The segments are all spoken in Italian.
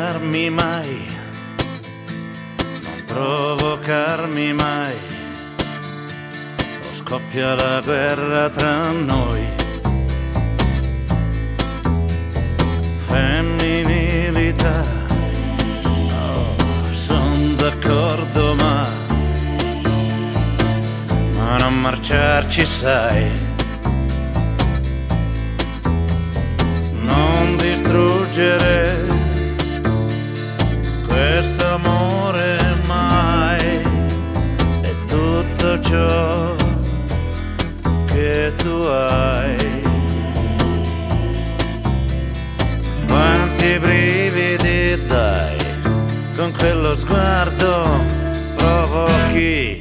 odiarmi mai, non provocarmi mai, o scoppia la guerra tra noi. Femminilità, oh, son d'accordo ma non marciarci sai. Non distruggere questo amore mai, è tutto ciò che tu hai. Quanti brividi dai, con quello sguardo provochi.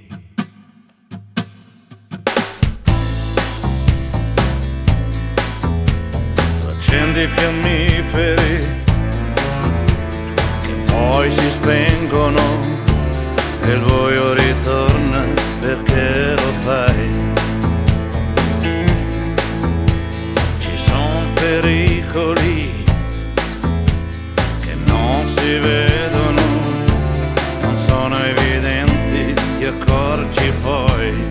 Accendi fiammiferi che poi si spengono e il buio ritorna perché lo fai. Ci sono pericoli che non si vedono, non sono evidenti, ti accorgi poi.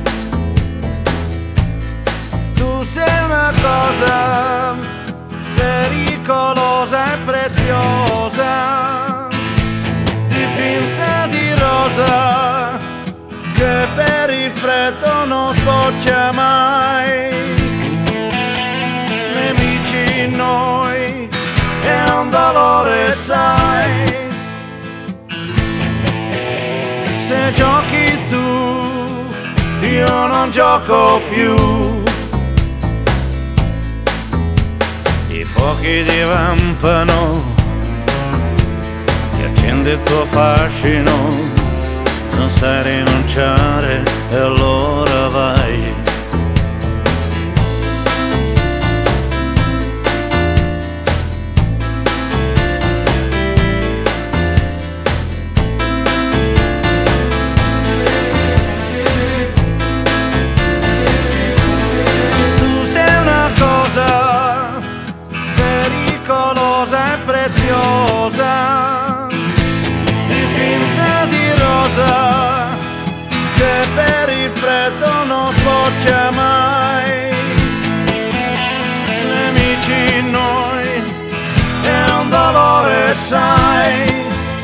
Tu sei una cosa pericolosa e preziosa, dipinta di rosa, che per il freddo non sboccia mai. Nemici noi, è un dolore sai. Se giochi tu, io non gioco più. I fuochi divampano, ti accende il tuo fascino, non sai rinunciare e allora vai. Tu sei una cosa pericolosa e preziosa, dipinta di rosa, che per il freddo non sboccia mai. Nemici noi, è un dolore sai.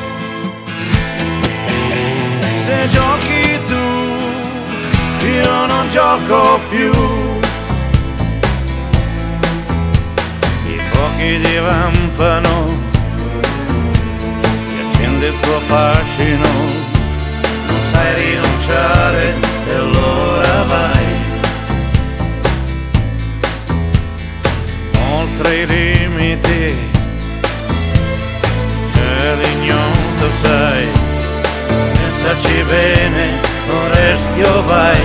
Se giochi tu, io non gioco più. Fuochi divampano, ti accende il tuo fascino, non sai rinunciare e allora vai. Oltre i limiti c'è l'ignoto sai, pensaci bene o resti o vai.